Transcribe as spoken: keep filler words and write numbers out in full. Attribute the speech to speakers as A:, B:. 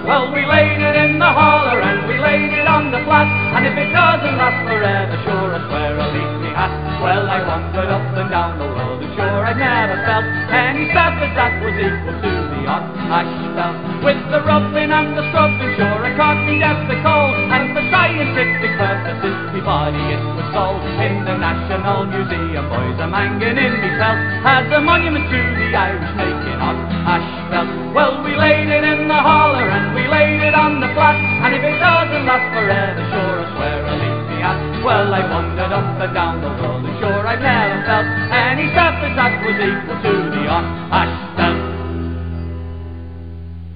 A: Well, we laid it in the holler and we laid it on the flat, and if it doesn't last forever, sure I swear I'll eat me hat. Well, I wandered up and down the world, and sure I never felt any surface that was equal to the hot ash belt. With the rubbing and the scrubbing, sure I caught me death the cold, and for scientific purposes, me body it was sold in the National Museum. Boys, I'm hanging in me felt as a monument to the Irish making hot ash belt. Well, we laid it in the holler and we laid it on the flat, and if it doesn't last forever, sure I swear I'll eat me hat. Well, I wandered up and down the world, and sure I never felt any surface that was equal to the hot